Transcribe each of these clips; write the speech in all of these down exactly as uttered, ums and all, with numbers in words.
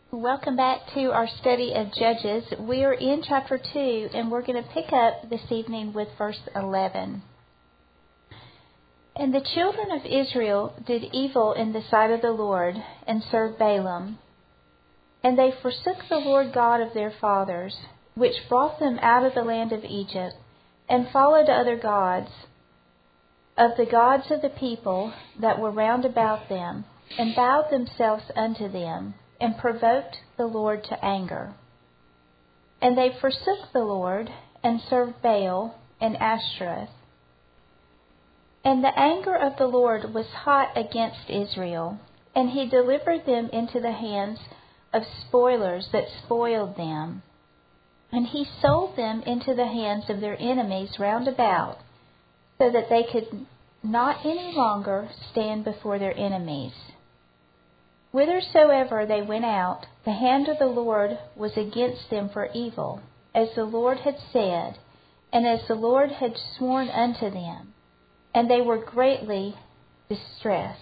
Welcome back to our study of Judges. We are in chapter two, and we're going to pick up this evening with verse eleven. And the children of Israel did evil in the sight of the Lord, and served Balaam. And they forsook the Lord God of their fathers, which brought them out of the land of Egypt, and followed other gods, of the gods of the people that were round about them, and bowed themselves unto them, and provoked the Lord to anger. And they forsook the Lord, and served Baal and Ashtoreth. And the anger of the Lord was hot against Israel, and he delivered them into the hands of spoilers that spoiled them. And he sold them into the hands of their enemies round about, so that they could not any longer stand before their enemies. Whithersoever they went out, the hand of the Lord was against them for evil, as the Lord had said, and as the Lord had sworn unto them, and they were greatly distressed.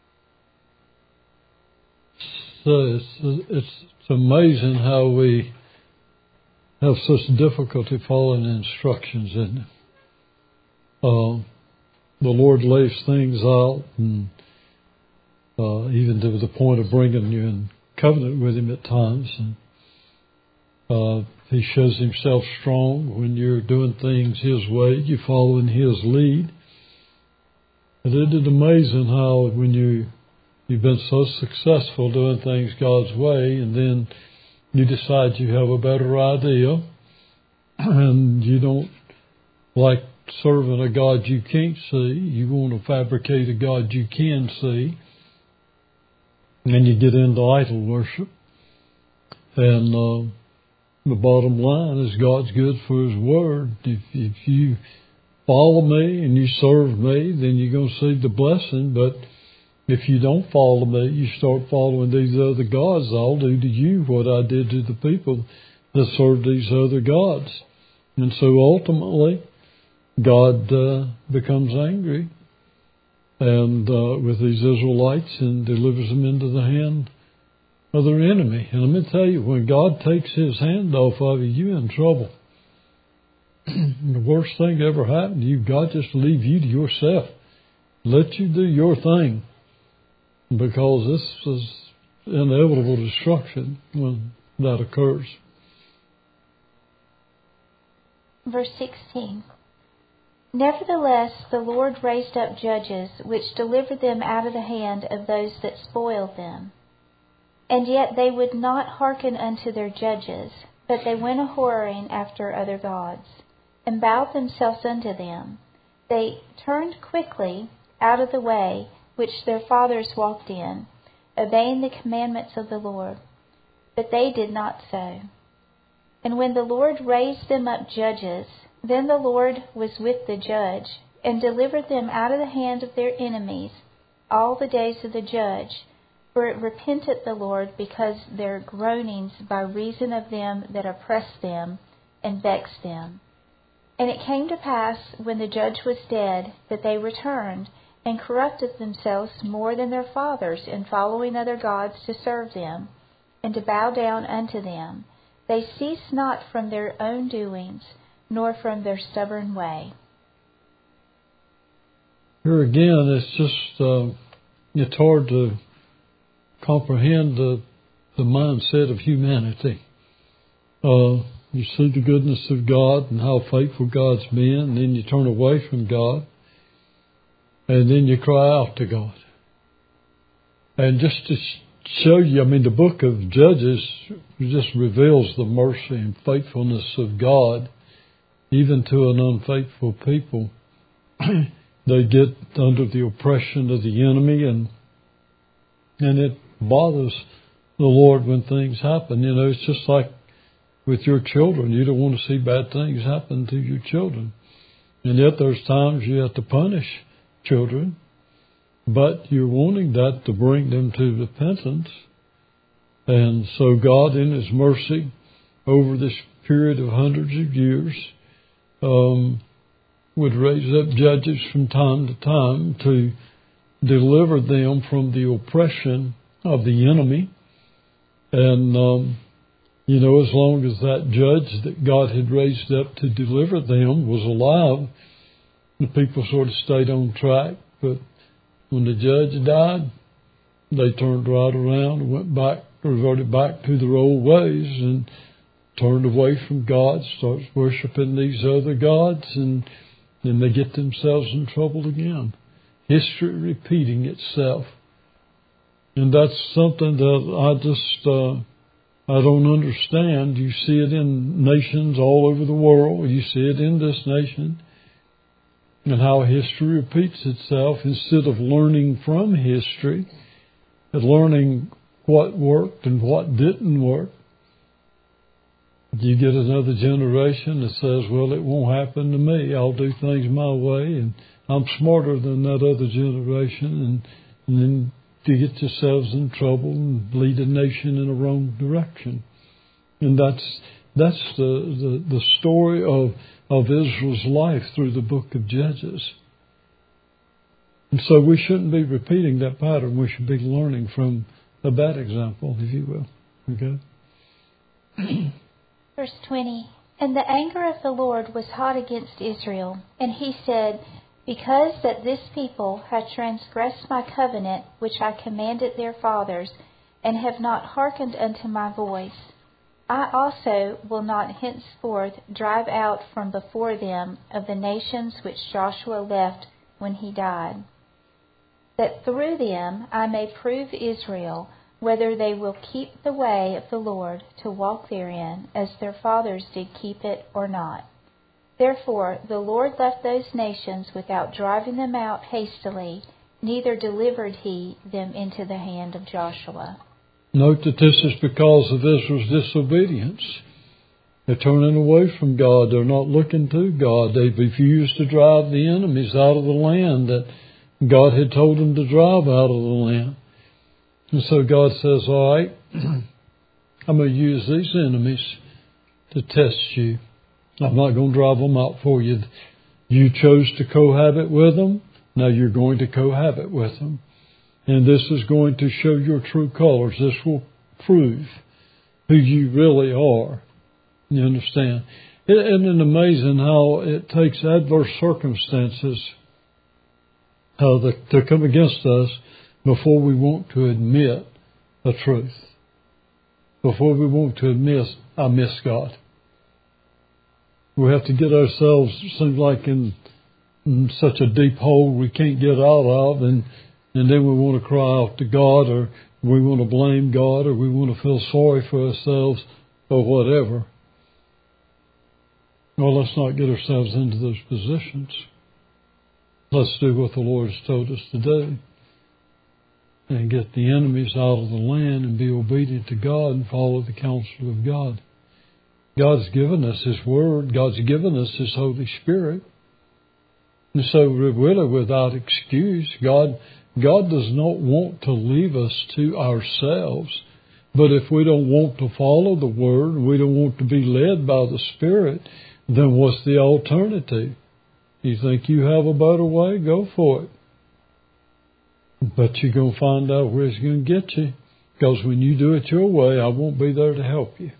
So it's, it's, it's amazing how we have such difficulty following instructions, isn't it? Uh, the Lord lays things out, and Uh, even to the point of bringing you in covenant with Him at times. And, uh, he shows Himself strong when you're doing things His way, you're following His lead. And it is amazing how when you, you've been so successful doing things God's way, and then you decide you have a better idea, and you don't like serving a God you can't see, you want to fabricate a God you can see. And then you get into idol worship. And uh, the bottom line is God's good for His word. If, if you follow me and you serve me, then you're going to see the blessing. But if you don't follow me, you start following these other gods, I'll do to you what I did to the people that served these other gods. And so ultimately, God uh, becomes angry and uh, with these Israelites, and delivers them into the hand of their enemy. And let me tell you, when God takes His hand off of you, you're in trouble. The worst thing that ever happened to you, God just leave you to yourself. Let you do your thing, because this is inevitable destruction when that occurs. Verse sixteen. Nevertheless, the Lord raised up judges, which delivered them out of the hand of those that spoiled them. And yet they would not hearken unto their judges, but they went a-whoring after other gods, and bowed themselves unto them. They turned quickly out of the way which their fathers walked in, obeying the commandments of the Lord. But they did not so. And when the Lord raised them up judges, then the Lord was with the judge, and delivered them out of the hand of their enemies all the days of the judge. For it repented the Lord because their groanings by reason of them that oppressed them and vexed them. And it came to pass, when the judge was dead, that they returned, and corrupted themselves more than their fathers in following other gods to serve them, and to bow down unto them. They ceased not from their own doings, nor from their stubborn way. Here again, it's just, uh, it's hard to comprehend the, the mindset of humanity. Uh, you see the goodness of God and how faithful God's been, and then you turn away from God, and then you cry out to God. And just to show you, I mean, the book of Judges just reveals the mercy and faithfulness of God, even to an unfaithful people. They get under the oppression of the enemy, and and it bothers the Lord when things happen. You know, it's just like with your children. You don't want to see bad things happen to your children. And yet there's times you have to punish children, but you're wanting that to bring them to repentance. And so God, in His mercy, over this period of hundreds of years, Um, would raise up judges from time to time to deliver them from the oppression of the enemy And, um, you know, as long as that judge that God had raised up to deliver them was alive, the people sort of stayed on track. But when the judge died, they turned right around and went back, reverted back to their old ways and turned away from God, starts worshiping these other gods, and then they get themselves in trouble again. History repeating itself. And that's something that I just, uh, I don't understand. You see it in nations all over the world. You see it in this nation. And how history repeats itself instead of learning from history and learning what worked and what didn't work. You get another generation that says, well, it won't happen to me. I'll do things my way, and I'm smarter than that other generation. And, and then you get yourselves in trouble and lead a nation in the wrong direction. And that's that's the, the, the story of, of Israel's life through the book of Judges. And so we shouldn't be repeating that pattern. We should be learning from a bad example, if you will. Okay? Verse twenty, and the anger of the Lord was hot against Israel, and he said, because that this people have transgressed my covenant, which I commanded their fathers, and have not hearkened unto my voice, I also will not henceforth drive out from before them of the nations which Joshua left when he died, that through them I may prove Israel, whether they will keep the way of the Lord to walk therein, as their fathers did keep it or not. Therefore the Lord left those nations without driving them out hastily, neither delivered he them into the hand of Joshua. Note that this is because of Israel's disobedience. They're turning away from God. They're not looking to God. They refuse to drive the enemies out of the land that God had told them to drive out of the land. And so God says, all right, I'm going to use these enemies to test you. I'm not going to drive them out for you. You chose to cohabit with them. Now you're going to cohabit with them. And this is going to show your true colors. This will prove who you really are. You understand? Isn't it amazing how it takes adverse circumstances how the, to come against us before we want to admit the truth, before we want to admit, I miss God. We have to get ourselves, it seems like, in, in such a deep hole we can't get out of, and, and then we want to cry out to God, or we want to blame God, or we want to feel sorry for ourselves, or whatever. Well, let's not get ourselves into those positions. Let's do what the Lord has told us to do, and get the enemies out of the land and be obedient to God and follow the counsel of God. God's given us His Word. God's given us His Holy Spirit. And so really without excuse, God, God does not want to leave us to ourselves. But if we don't want to follow the Word, we don't want to be led by the Spirit, then what's the alternative? You think you have a better way? Go for it. But you're going to find out where it's going to get you. Because when you do it your way, I won't be there to help you.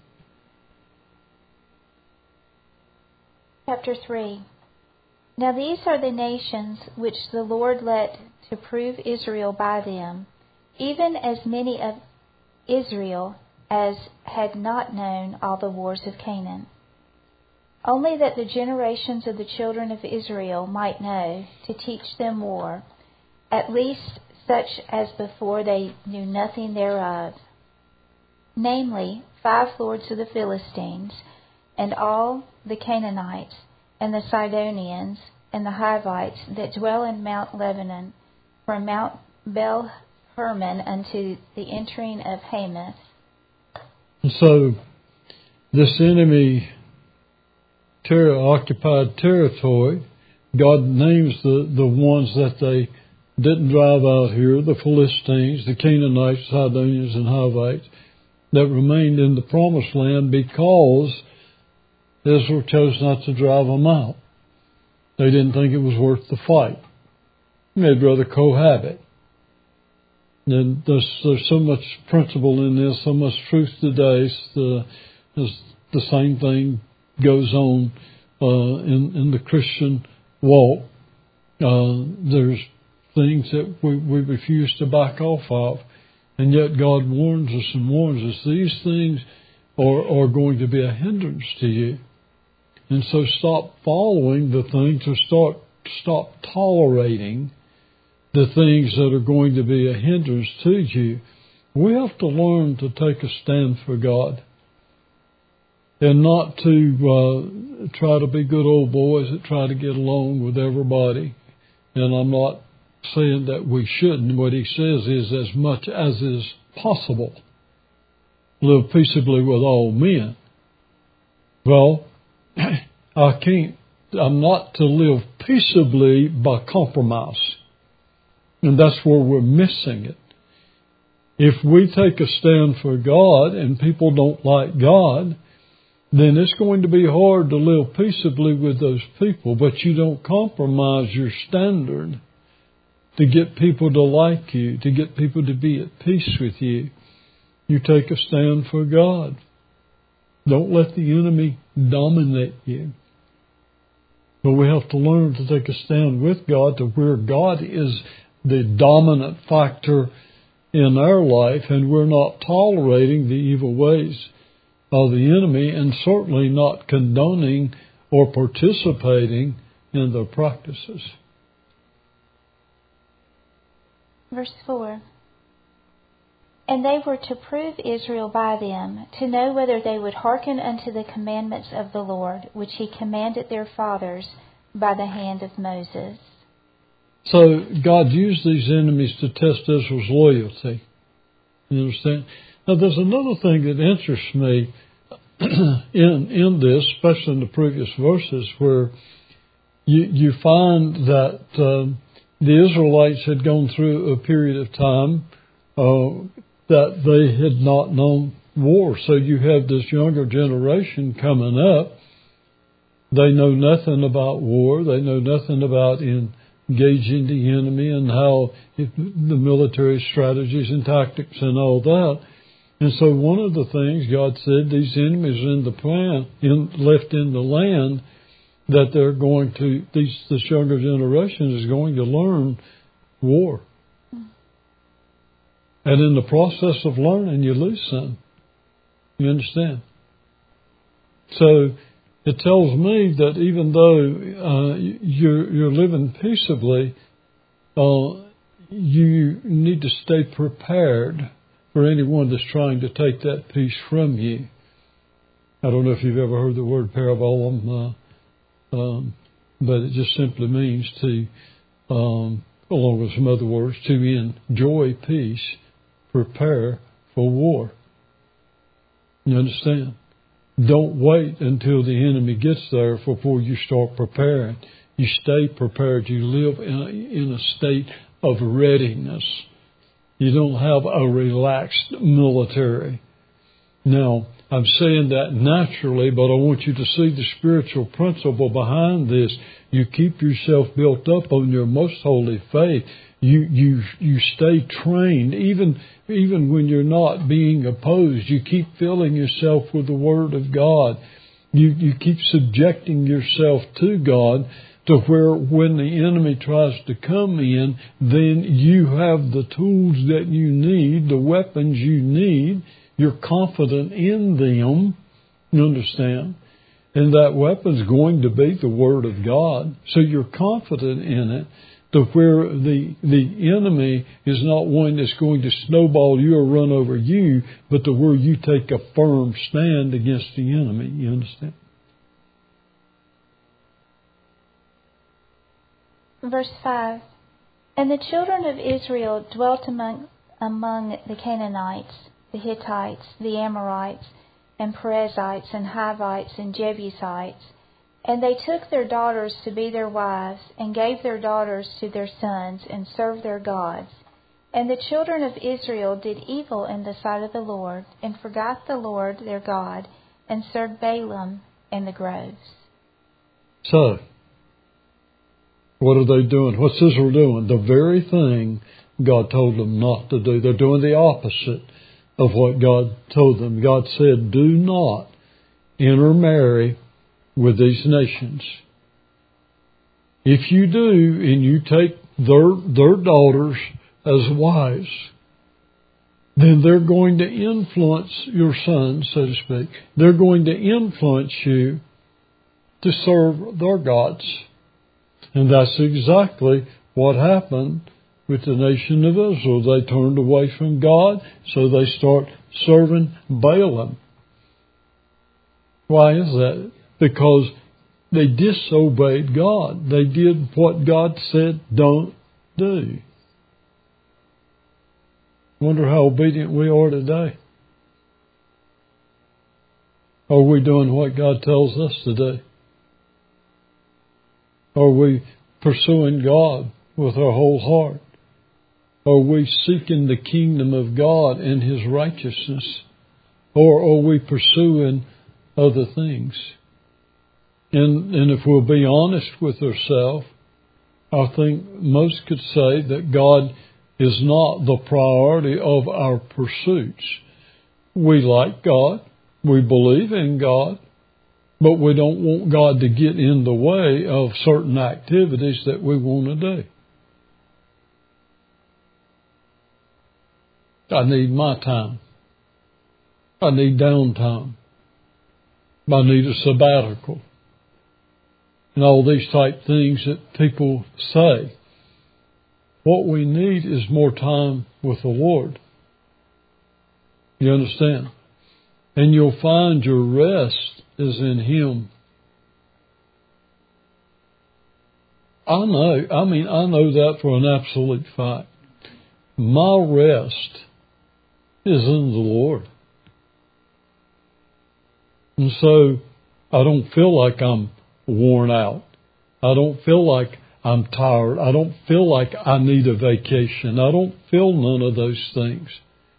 Chapter three. Now these are the nations which the Lord let to prove Israel by them, even as many of Israel as had not known all the wars of Canaan. Only that the generations of the children of Israel might know, to teach them war, at least such as before they knew nothing thereof, namely, five lords of the Philistines, and all the Canaanites, and the Sidonians, and the Hivites that dwell in Mount Lebanon, from Mount Bel Hermon unto the entering of Hamath. And so, this enemy ter- occupied territory, God names the, the ones that they didn't drive out here, the Philistines, the Canaanites, Sidonians, and Hivites, that remained in the promised land because Israel chose not to drive them out. They didn't think it was worth the fight. They'd rather cohabit. And there's, there's so much principle in this, so much truth today. The, the same thing goes on uh, in, in the Christian walk. Uh, there's things that we, we refuse to back off of. And yet God warns us and warns us, these things are, are going to be a hindrance to you. And so stop following the things, or start, stop tolerating the things that are going to be a hindrance to you. We have to learn to take a stand for God. And not to uh, try to be good old boys that try to get along with everybody. And I'm not saying that we shouldn't. What he says is, as much as is possible, live peaceably with all men. Well, I can't, I'm not to live peaceably by compromise. And that's where we're missing it. If we take a stand for God and people don't like God, then it's going to be hard to live peaceably with those people. But you don't compromise your standard to get people to like you, to get people to be at peace with you. You take a stand for God. Don't let the enemy dominate you. But we have to learn to take a stand with God to where God is the dominant factor in our life, and we're not tolerating the evil ways of the enemy, and certainly not condoning or participating in their practices. Verse four. And they were to prove Israel by them, to know whether they would hearken unto the commandments of the Lord, which he commanded their fathers by the hand of Moses. So God used these enemies to test Israel's loyalty. You understand? Now there's another thing that interests me in in this, especially in the previous verses, where you you find that um, the Israelites had gone through a period of time uh, that they had not known war. So you have this younger generation coming up. They know nothing about war. They know nothing about in engaging the enemy and how it, the military strategies and tactics and all that. And so one of the things God said, these enemies in the plan, in, left in the land, that they're going to, these, this younger generation is going to learn war. And in the process of learning, you lose some. You understand? So it tells me that even though uh, you're, you're living peaceably, uh, you need to stay prepared for anyone that's trying to take that peace from you. I don't know if you've ever heard the word parabolum, uh, um, but it just simply means to, um, along with some other words, to enjoy peace, prepare for war. You understand? Don't wait until the enemy gets there before you start preparing. You stay prepared. You live in a, in a state of readiness. You don't have a relaxed military. Now, I'm saying that naturally, but I want you to see the spiritual principle behind this. You keep yourself built up on your most holy faith. You you you stay trained, even even when you're not being opposed. You keep filling yourself with the Word of God. You you keep subjecting yourself to God, to where when the enemy tries to come in, then you have the tools that you need, the weapons you need. You're confident in them. You understand? And that weapon's going to be the Word of God. So you're confident in it, to where the the enemy is not one that's going to snowball you or run over you, but to where you take a firm stand against the enemy. You understand? Verse five. And the children of Israel dwelt among among the Canaanites, the Hittites, the Amorites, and Perizzites, and Hivites, and Jebusites. And they took their daughters to be their wives, and gave their daughters to their sons, and served their gods. And the children of Israel did evil in the sight of the Lord, and forgot the Lord their God, and served Balaam and the groves. So, what are they doing? What's Israel doing? The very thing God told them not to do. They're doing the opposite of what God told them. God said, do not intermarry with these nations. If you do, and you take their, their daughters as wives, then they're going to influence your sons, so to speak. They're going to influence you to serve their gods. And that's exactly what happened with the nation of Israel. They turned away from God, so they start serving Balaam. Why is that? Because they disobeyed God. They did what God said don't do. Wonder how obedient we are today. Are we doing what God tells us to do? Are we pursuing God with our whole heart? Are we seeking the kingdom of God and His righteousness? Or are we pursuing other things? And, and if we'll be honest with ourselves, I think most could say that God is not the priority of our pursuits. We like God. We believe in God. But we don't want God to get in the way of certain activities that we want to do. I need my time. I need downtime. I need a sabbatical. And all these type things that people say. What we need is more time with the Lord. You understand? And you'll find your rest is in Him. I know, I mean, I know that for an absolute fact. My rest is in the Lord. And so I don't feel like I'm worn out. I don't feel like I'm tired. I don't feel like I need a vacation. I don't feel none of those things.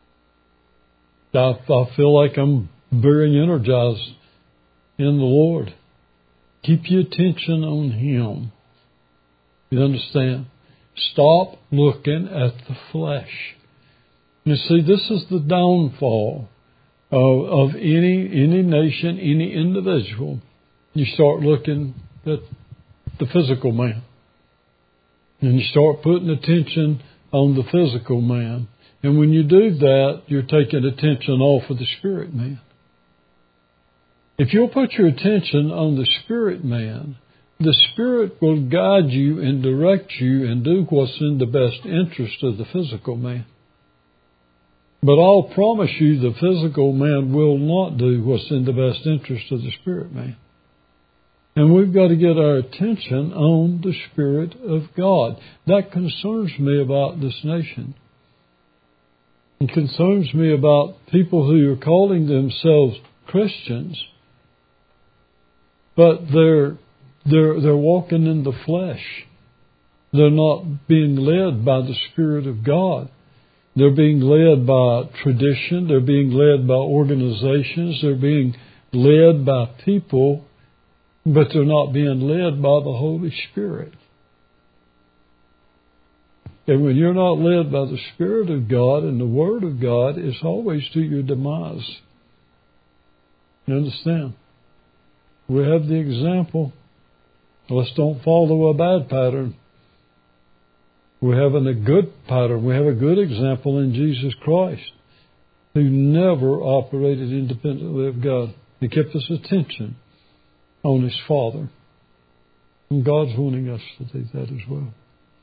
I, I feel like I'm very energized in the Lord. Keep your attention on Him. You understand? Stop looking at the flesh. You see, this is the downfall of, of any any nation, any individual. You start looking at the physical man. And you start putting attention on the physical man. And when you do that, you're taking attention off of the spirit man. If you'll put your attention on the spirit man, the Spirit will guide you and direct you and do what's in the best interest of the physical man. But I'll promise you the physical man will not do what's in the best interest of the spirit man. And we've got to get our attention on the Spirit of God. That concerns me about this nation. It concerns me about people who are calling themselves Christians, but they're they're they're walking in the flesh. They're not being led by the Spirit of God. They're being led by tradition. They're being led by organizations. They're being led by people, but they're not being led by the Holy Spirit. And when you're not led by the Spirit of God and the Word of God, it's always to your demise. You understand? We have the example. Let's don't follow a bad pattern. We're having a good pattern. We have a good example in Jesus Christ, who never operated independently of God. He kept his attention on his Father. And God's wanting us to do that as well.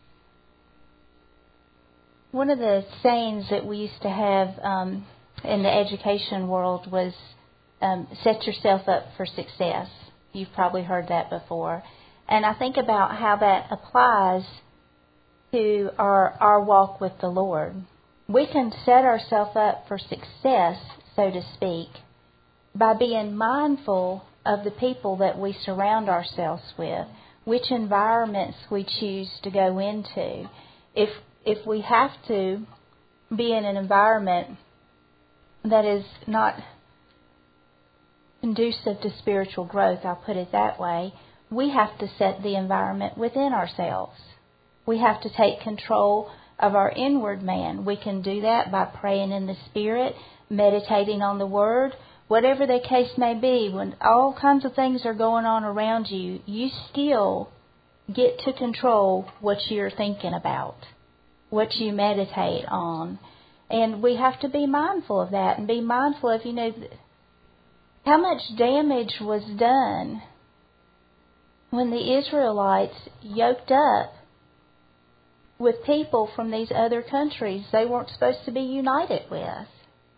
One of the sayings that we used to have um, in the education world was um, set yourself up for success. You've probably heard that before. And I think about how that applies to our, our walk with the Lord. We can set ourselves up for success, so to speak, by being mindful of the people that we surround ourselves with, which environments we choose to go into. If if we have to be in an environment that is not conducive to spiritual growth, I'll put it that way, we have to set the environment within ourselves. We have to take control of our inward man. We can do that by praying in the Spirit, meditating on the Word, whatever the case may be. When all kinds of things are going on around you, you still get to control what you're thinking about, what you meditate on. And we have to be mindful of that and be mindful of, you know, how much damage was done when the Israelites yoked up with people from these other countries they weren't supposed to be united with.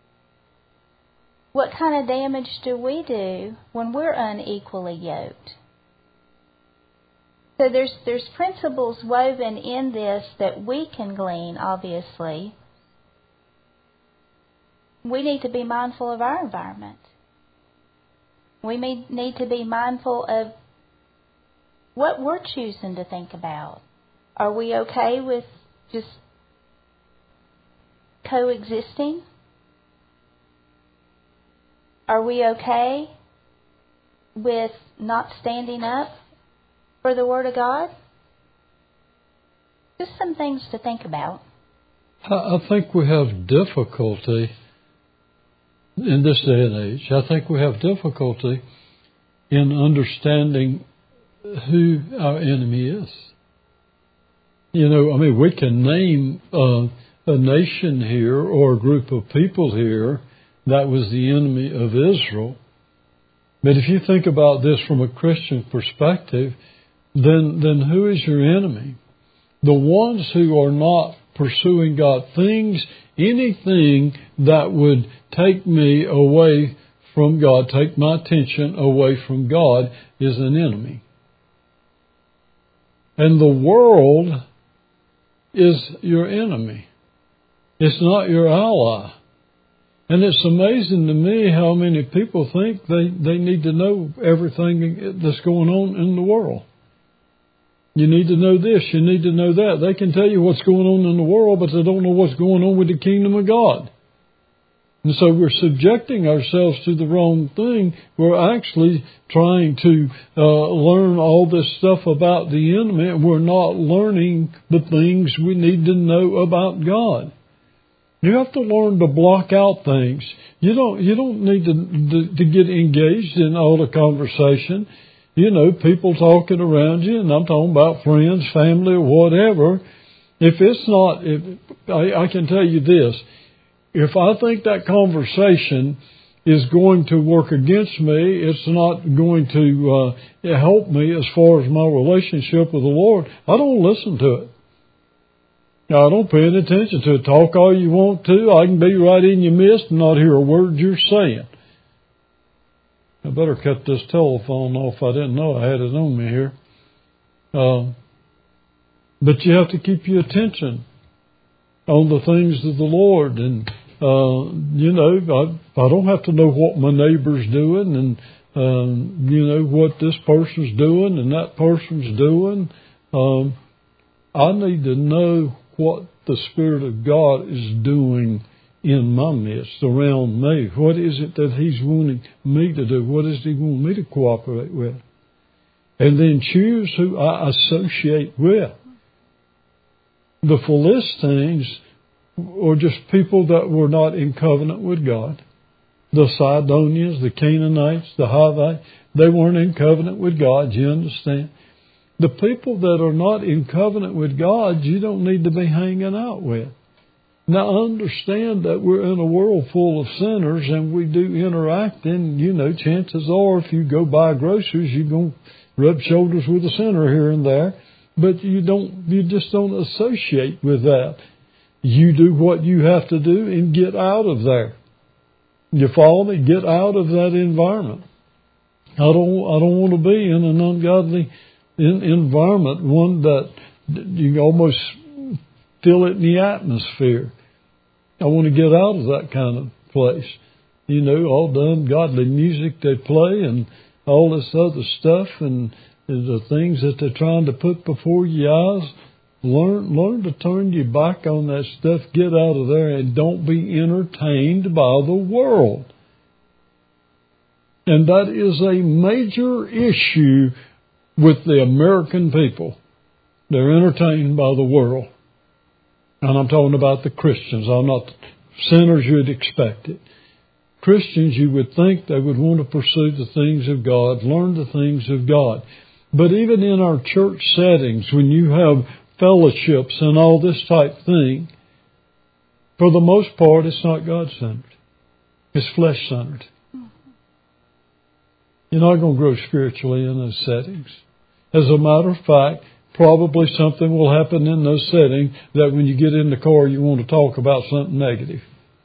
What kind of damage do we do when we're unequally yoked? So there's there's principles woven in this that we can glean, obviously. We need to be mindful of our environment. We may need to be mindful of what we're choosing to think about. Are we okay with just coexisting? Are we okay with not standing up for the Word of God? Just some things to think about. I think we have difficulty in this day and age. I think we have difficulty in understanding who our enemy is. You know, I mean, we can name uh, a nation here or a group of people here that was the enemy of Israel. But if you think about this from a Christian perspective, then then who is your enemy? The ones who are not pursuing God. Things, anything that would take me away from God, take my attention away from God, is an enemy. And the world is your enemy. It's not your ally. And it's amazing to me how many people think they, they need to know everything that's going on in the world. You need to know this, you need to know that. They can tell you what's going on in the world, but they don't know what's going on with the kingdom of God. And so we're subjecting ourselves to the wrong thing. We're actually trying to uh, learn all this stuff about the enemy, and we're not learning the things we need to know about God. You have to learn to block out things. You don't. You don't need to, to to get engaged in all the conversation. You know, people talking around you, and I'm talking about friends, family, or whatever. If it's not, if I, I can tell you this. If I think that conversation is going to work against me, it's not going to uh, help me as far as my relationship with the Lord, I don't listen to it. Now, I don't pay any attention to it. Talk all you want to. I can be right in your midst and not hear a word you're saying. I better cut this telephone off. I didn't know I had it on me here. Uh, but you have to keep your attention on the things of the Lord. And, uh, you know, I, I don't have to know what my neighbor's doing and, um, you know, what this person's doing and that person's doing. Um, I need to know what the Spirit of God is doing in my midst, around me. What is it that He's wanting me to do? What does He want me to cooperate with? And then choose who I associate with. The Philistines were just people that were not in covenant with God. The Sidonians, the Canaanites, the Hivites, they weren't in covenant with God, you understand? The people that are not in covenant with God, you don't need to be hanging out with. Now, understand that we're in a world full of sinners, and we do interact, and, you know, chances are if you go buy groceries, you're going to rub shoulders with a sinner here and there. But you don't, you just don't associate with that. You do what you have to do and get out of there. You follow me? Get out of that environment. I don't, I don't want to be in an ungodly in, environment, one that you almost feel it in the atmosphere. I want to get out of that kind of place. You know, all the ungodly music they play and all this other stuff and the things that they're trying to put before your eyes. Learn, learn to turn your back on that stuff. Get out of there and don't be entertained by the world. And that is a major issue with the American people. They're entertained by the world. And I'm talking about the Christians. I'm not sinners you'd expect it. Christians, you would think they would want to pursue the things of God, learn the things of God. But even in our church settings, when you have fellowships and all this type thing, for the most part, it's not God-centered. It's flesh-centered. You're not going to grow spiritually in those settings. As a matter of fact, probably something will happen in those settings that when you get in the car, you want to talk about something negative.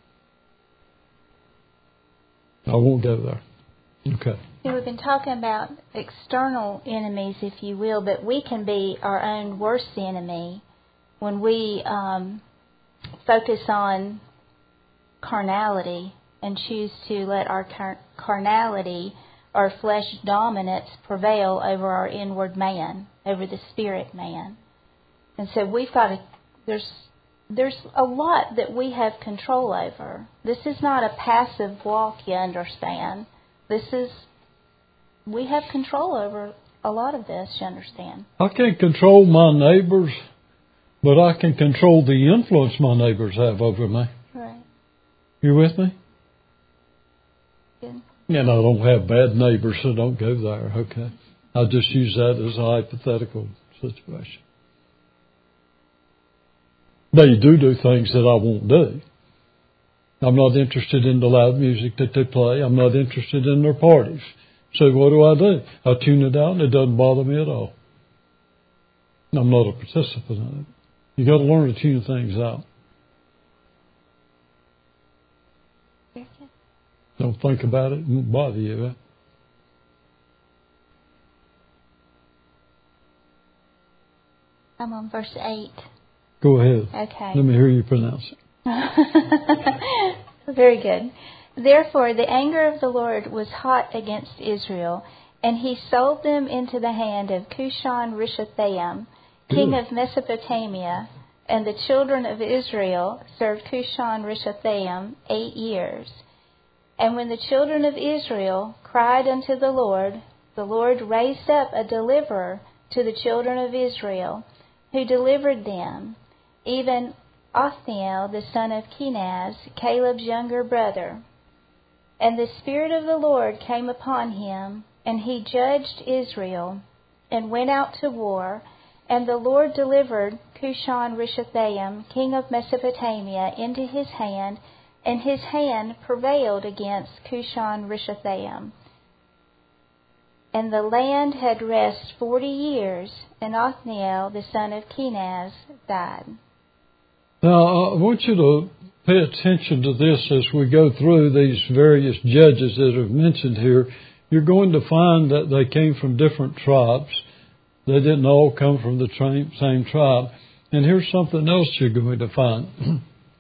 I won't go there. Okay. Yeah, we've been talking about external enemies, if you will, but we can be our own worst enemy when we um, focus on carnality and choose to let our car- carnality, our flesh dominance, prevail over our inward man, over the spirit man. And so we've got to, there's there's a lot that we have control over. This is not a passive walk, you understand. This is, we have control over a lot of this, you understand. I can't control my neighbors, but I can control the influence my neighbors have over me. Right. You with me? Good. And I don't have bad neighbors, so don't go there, okay? I'll just use that as a hypothetical situation. They do do things that I won't do. I'm not interested in the loud music that they play. I'm not interested in their parties. So what do I do? I tune it out and it doesn't bother me at all. I'm not a participant in it. You got to learn to tune things out. Don't think about it. It won't bother you, right? I'm on verse eight. Go ahead. Okay. Let me hear you pronounce it. Very good. Therefore, the anger of the Lord was hot against Israel, and he sold them into the hand of Cushan-Rishathaim, king Good. of Mesopotamia, and the children of Israel served Cushan-Rishathaim eight years. And when the children of Israel cried unto the Lord, the Lord raised up a deliverer to the children of Israel, who delivered them, even Othniel the son of Kenaz, Caleb's younger brother. And the Spirit of the Lord came upon him, and he judged Israel, and went out to war, and the Lord delivered Cushan-Rishathaim, king of Mesopotamia, into his hand, and his hand prevailed against Cushan-Rishathaim. And the land had rest forty years, and Othniel the son of Kenaz died. Now, I want you to pay attention to this as we go through these various judges that are mentioned here. You're going to find that they came from different tribes. They didn't all come from the same tribe. And here's something else you're going to find.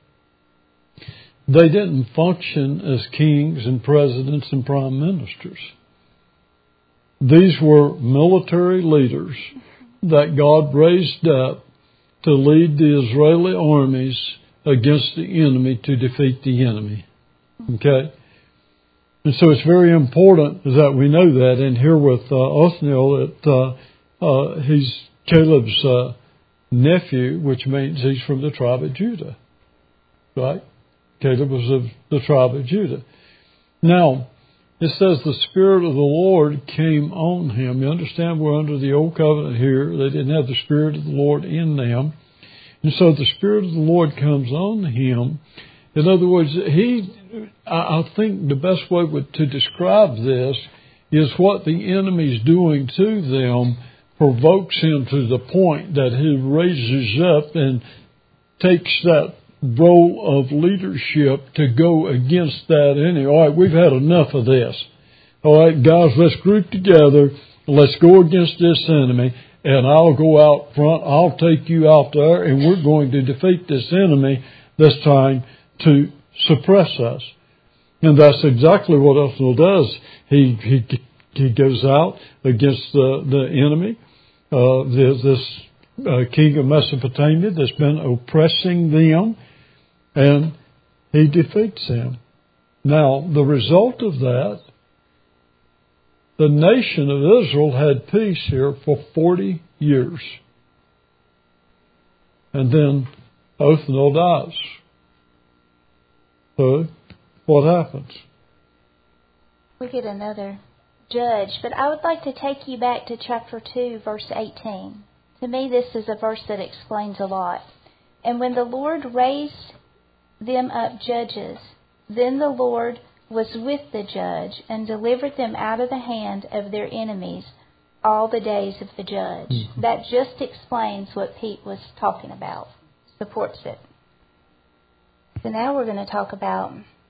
They didn't function as kings and presidents and prime ministers. These were military leaders that God raised up to lead the Israeli armies against the enemy to defeat the enemy. Okay? And so it's very important that we know that. And here with uh, Othniel, that uh, uh, he's Caleb's uh, nephew, which means he's from the tribe of Judah. Right? Caleb was of the tribe of Judah. Now, it says the Spirit of the Lord came on him. You understand we're under the old covenant here. They didn't have the Spirit of the Lord in them. And so the Spirit of the Lord comes on him. In other words, he, I think the best way to describe this is what the enemy's doing to them provokes him to the point that he raises up and takes that role of leadership to go against that enemy. All right, we've had enough of this. All right, guys, let's group together. Let's go against this enemy, and I'll go out front. I'll take you out there, and we're going to defeat this enemy that's trying to suppress us. And that's exactly what Othniel does. He he he goes out against the, the enemy, uh, this, this uh, king of Mesopotamia that's been oppressing them. And he defeats him. Now, the result of that, the nation of Israel had peace here for forty years. And then Othniel dies. So, what happens? We get another judge, but I would like to take you back to chapter two, verse eighteen. To me, this is a verse that explains a lot. And when the Lord raised them up judges, then the Lord was with the judge and delivered them out of the hand of their enemies all the days of the judge. Mm-hmm. That just explains what Pete was talking about, supports it. So now we're going to talk about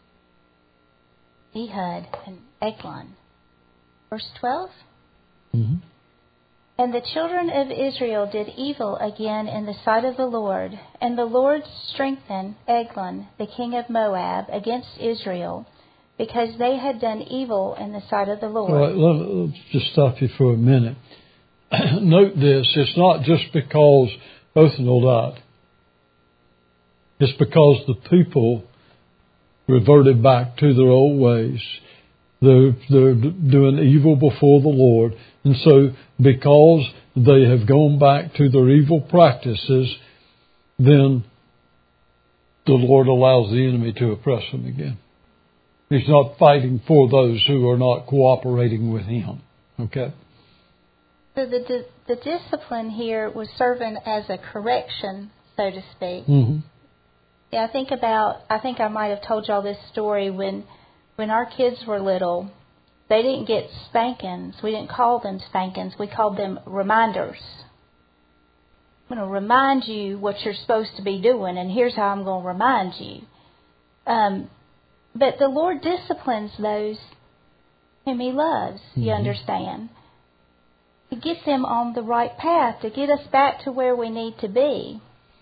Ehud and Eglon. Verse twelve. Mm-hmm. And the children of Israel did evil again in the sight of the Lord, and the Lord strengthened Eglon, the king of Moab, against Israel, because they had done evil in the sight of the Lord. All right, let, let's just stop you for a minute. Note this, it's not just because Othniel died. It's because the people reverted back to their old ways. They're, they're doing evil before the Lord. And so, because they have gone back to their evil practices, then the Lord allows the enemy to oppress them again. He's not fighting for those who are not cooperating with Him. Okay? So the the, the discipline here was serving as a correction, so to speak. Mm-hmm. Yeah, I think about, I think I might have told y'all this story when, when our kids were little. They didn't get spankings. We didn't call them spankings. We called them reminders. I'm going to remind you what you're supposed to be doing, and here's how I'm going to remind you. Um, but the Lord disciplines those whom He loves, mm-hmm. you understand, to get them on the right path, to get us back to where we need to be.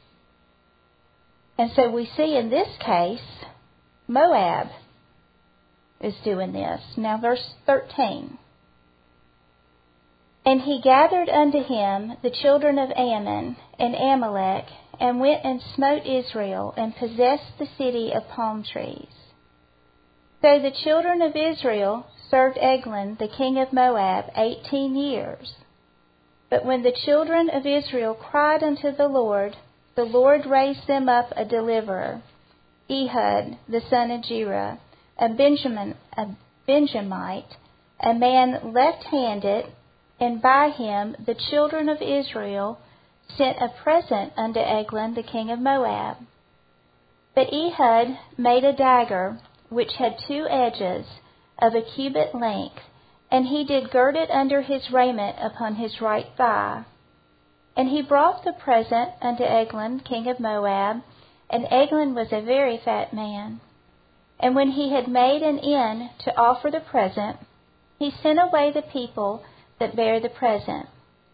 And so we see in this case, Moab is doing this. Now verse thirteen. And he gathered unto him the children of Ammon and Amalek, and went and smote Israel, and possessed the city of palm trees. So the children of Israel served Eglon, the king of Moab, eighteen years. But when the children of Israel cried unto the Lord, the Lord raised them up a deliverer, Ehud, the son of Gera, a Benjamin, a Benjamite, a man left-handed, and by him the children of Israel sent a present unto Eglon, the king of Moab. But Ehud made a dagger, which had two edges, of a cubit length, and he did gird it under his raiment upon his right thigh. And he brought the present unto Eglon, king of Moab, and Eglon was a very fat man. And when he had made an end to offer the present, he sent away the people that bare the present.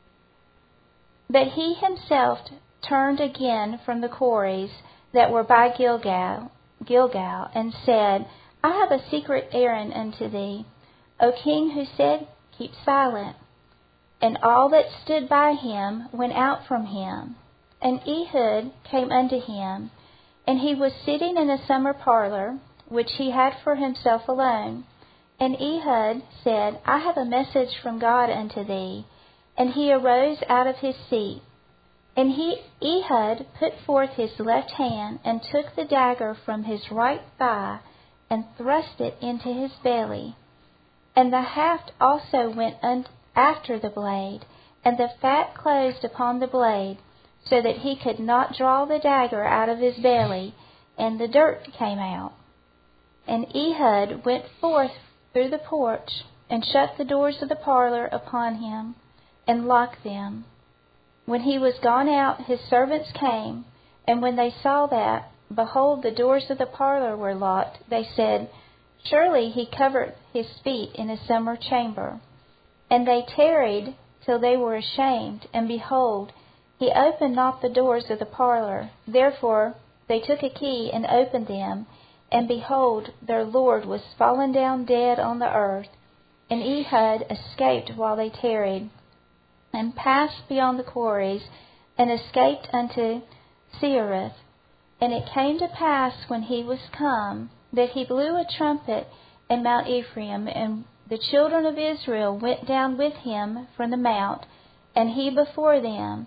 But he himself turned again from the quarries that were by Gilgal, Gilgal, and said, I have a secret errand unto thee, O king, who said, Keep silent. And all that stood by him went out from him. And Ehud came unto him, and he was sitting in a summer parlor, which he had for himself alone. And Ehud said, I have a message from God unto thee. And he arose out of his seat. And he, Ehud put forth his left hand, and took the dagger from his right thigh, and thrust it into his belly. And the haft also went un- after the blade, and the fat closed upon the blade, so that he could not draw the dagger out of his belly, and the dirt came out. And Ehud went forth through the porch, and shut the doors of the parlor upon him, and locked them. When he was gone out, his servants came, and when they saw that, behold, the doors of the parlor were locked, they said, Surely he covered his feet in his summer chamber. And they tarried till they were ashamed, and behold, he opened not the doors of the parlor. Therefore they took a key and opened them, and behold, their Lord was fallen down dead on the earth. And Ehud escaped while they tarried, and passed beyond the quarries, and escaped unto Seirith. And it came to pass, when he was come, that he blew a trumpet in Mount Ephraim, and the children of Israel went down with him from the mount, and he before them,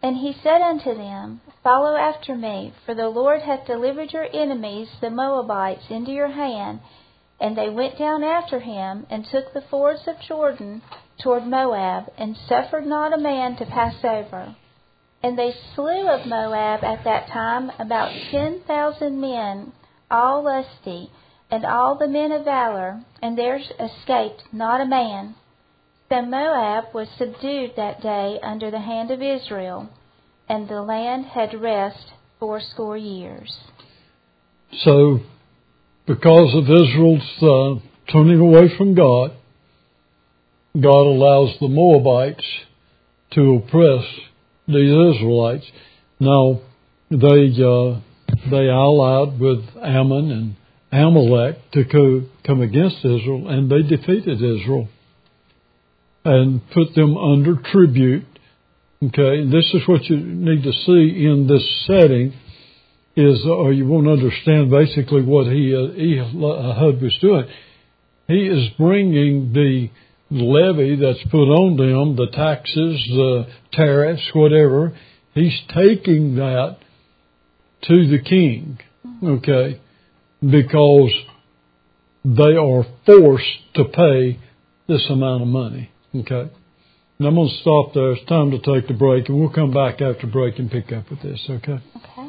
And he said unto them, Follow after me, for the Lord hath delivered your enemies, the Moabites, into your hand. And they went down after him, and took the fords of Jordan toward Moab, and suffered not a man to pass over. And they slew of Moab at that time about ten thousand men, all lusty, and all the men of valor, and there escaped not a man. So Moab was subdued that day under the hand of Israel, and the land had rest fourscore years. So, because of Israel's uh, turning away from God, God allows the Moabites to oppress these Israelites. Now, they uh, they allied with Ammon and Amalek to co- come against Israel, and they defeated Israel and put them under tribute. Okay, and this is what you need to see in this setting, is, or you won't understand basically what he, uh, Ehud was doing. He is bringing the levy that's put on them, the taxes, the tariffs, whatever. He's taking that to the king, okay, because they are forced to pay this amount of money, okay. And I'm going to stop there. It's time to take the break, and we'll come back after break and pick up with this, okay? Okay.